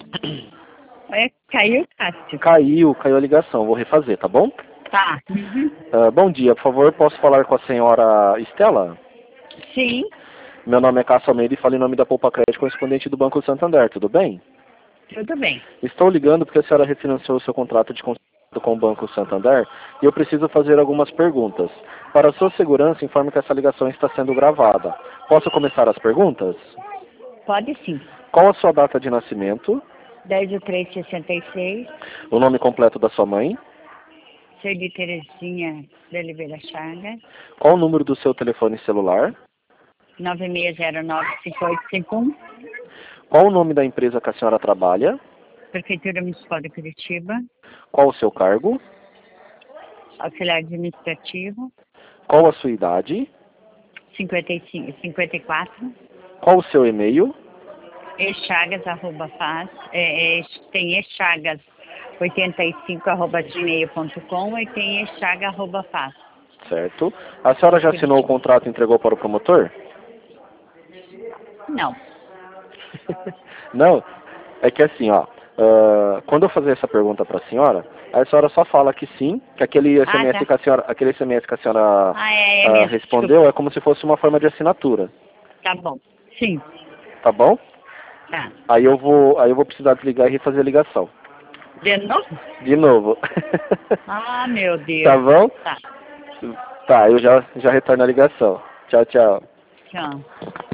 Caiu, Cássio? Caiu a ligação. Vou refazer, tá bom? Tá. Uhum. Bom dia, por favor, posso falar com a senhora Estela? Sim, Meu nome é Cássio Almeida e falo em nome da Poupa Crédito, correspondente do Banco Santander, tudo bem? tudo bem. Estou ligando porque a senhora refinanciou o seu contrato de contrato com o Banco Santander e eu preciso fazer algumas perguntas. Para sua segurança, informe que essa ligação está sendo gravada. Posso começar as perguntas? Pode sim. Qual a sua data de nascimento? 10/3/66, O nome completo da sua mãe? ser de Terezinha de Oliveira Chagas, Qual o número do seu telefone celular? 9609-5851, Qual o nome da empresa que a senhora trabalha? Prefeitura Municipal de Curitiba, Qual o seu cargo? auxiliar administrativo, Qual a sua idade? 54, Qual o seu e-mail? echagas@faz, tem echagas85@gmail.com e tem echaga@faz. Certo. A senhora já assinou o contrato e entregou para o promotor? Não. Não? É que assim, ó, quando eu fazer essa pergunta para a senhora senhora só fala que sim, que aquele SMS Tá. que a senhora, É mesmo. respondeu é como se fosse uma forma de assinatura, Tá bom. Sim. tá bom? Tá. Aí eu vou precisar desligar e refazer a ligação. De novo? De novo. Ah, meu Deus. Tá bom? Tá. Tá, eu já retorno a ligação. Tchau, tchau. Tchau.